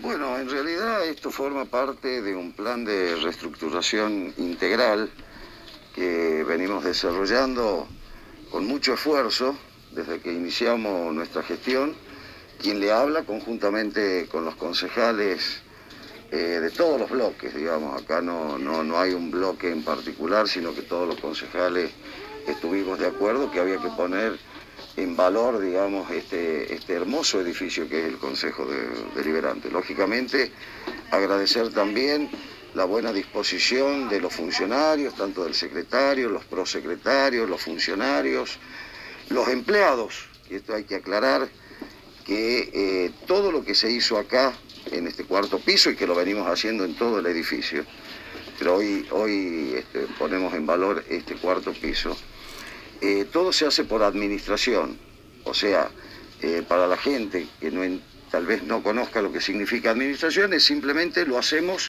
Bueno, en realidad esto forma parte de un plan de reestructuración integral que venimos desarrollando con mucho esfuerzo desde que iniciamos nuestra gestión. Quien le habla conjuntamente con los concejales de todos los bloques, digamos, acá no hay un bloque en particular, sino que todos los concejales estuvimos de acuerdo que había que poner en valor, digamos, este hermoso edificio que es el Consejo Deliberante. Lógicamente, agradecer también la buena disposición de los funcionarios, tanto del secretario, los prosecretarios, los funcionarios, los empleados, y esto hay que aclarar, que todo lo que se hizo acá, en este cuarto piso, y que lo venimos haciendo en todo el edificio, pero hoy ponemos en valor este cuarto piso, todo se hace por administración, o sea, para la gente que tal vez no conozca lo que significa administración, es simplemente lo hacemos